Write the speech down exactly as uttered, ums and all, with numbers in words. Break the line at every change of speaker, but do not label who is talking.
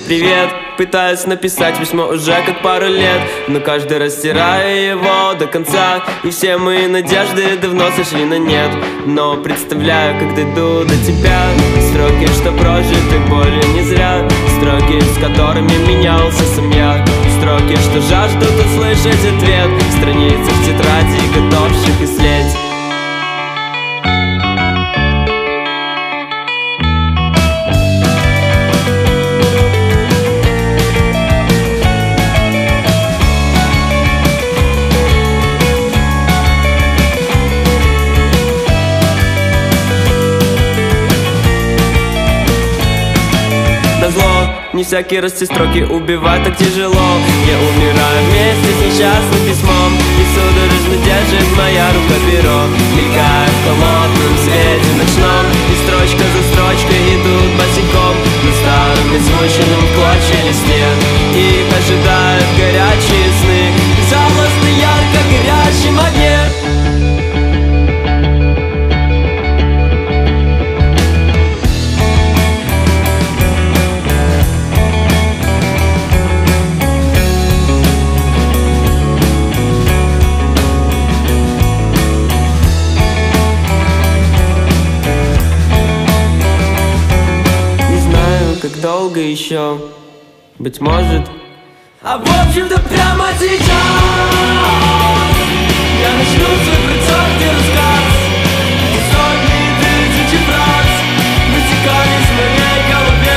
Привет, пытаюсь написать письмо уже как пару лет, но каждый раз стираю его до конца, и все мои надежды давно сошли на нет. Но представляю, как дойду до тебя, строки, что прожиты болью не зря, строки, с которыми менялся сам я, строки, что жаждут услышать ответ в страницах тетради, готовших ислеть. Назло, не всякий раз эти строки убивают так тяжело. Я умираю вместе с несчастным письмом, и судорожно держит моя рука перо. Мелькает в холодном свете ночном, и строчка за строчкой идут босиком на старом измученном в клочья листе. Их ожидают горячие сны, безжалостно ярко горящем огне. Как долго еще, быть может. А в общем-то прямо сейчас я начну свой процентный рассказ. И сотни тысячи фраз вытекали из моей головы.